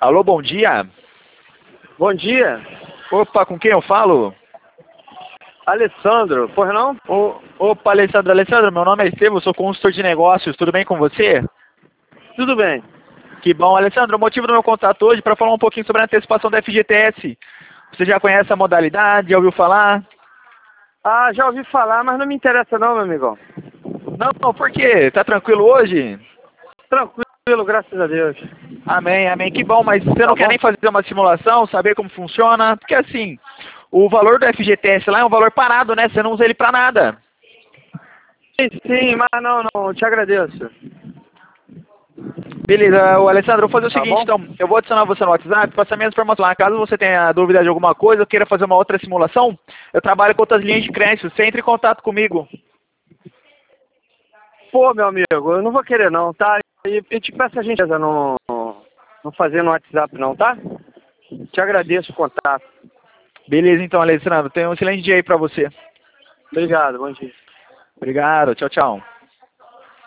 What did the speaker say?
Alô, bom dia. Bom dia, Opa, com quem eu falo? Alessandro, pois não? Opa, Alessandro. Alessandro, meu nome é Estevam, sou consultor de negócios. Tudo bem com você? Tudo bem. Que bom, Alessandro. O motivo do meu contato hoje é para falar um pouquinho sobre a antecipação da FGTS. Você já conhece a modalidade? Já ouviu falar? Ah, já ouvi falar, mas não me interessa não, meu amigão. Não, por quê? Tá tranquilo hoje? Tranquilo, graças a Deus. Amém, amém. Que bom, mas você não Tá quer bom? nem fazer uma simulação, saber como funciona? Porque assim, o valor do FGTS lá é um valor parado, né? Você não usa ele para nada. Sim, mas não, eu te agradeço. Beleza, o Alessandro, eu vou fazer o Tá seguinte, bom? então, eu vou adicionar você no WhatsApp, passar minhas informações lá. Caso você tenha dúvida de alguma coisa, ou queira fazer uma outra simulação, eu trabalho com outras linhas de crédito, você entra em contato comigo. Pô, meu amigo, eu não vou querer não, tá? E eu te peço a gentileza não fazer no WhatsApp não, tá? Te agradeço o contato. Beleza, então, Alessandro, tenha um excelente dia aí pra você. Obrigado, bom dia. Obrigado, tchau, tchau.